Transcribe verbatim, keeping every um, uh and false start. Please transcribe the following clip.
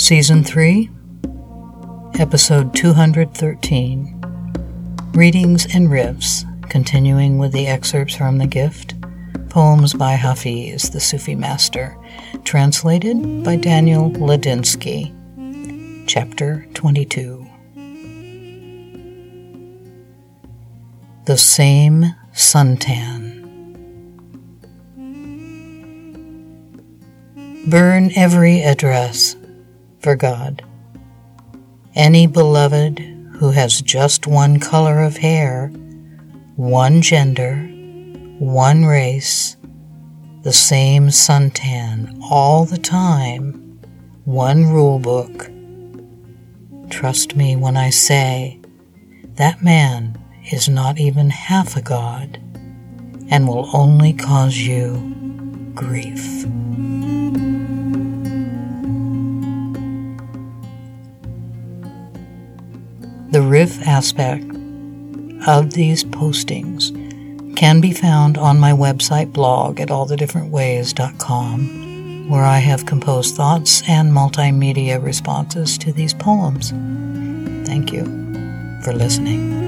Season three, Episode two hundred thirteen, Readings and Riffs, continuing with the excerpts from The Gift, poems by Hafiz, the Sufi master, translated by Daniel Ladinsky. Chapter twenty-two. The Same Suntan. Burn every address for God. Any beloved who has just one color of hair, one gender, one race, the same suntan all the time, one rule book. Trust me when I say that man is not even half a god and will only cause you grief. The riff aspect of these postings can be found on my website blog at all the different ways dot com, where I have composed thoughts and multimedia responses to these poems. Thank you for listening.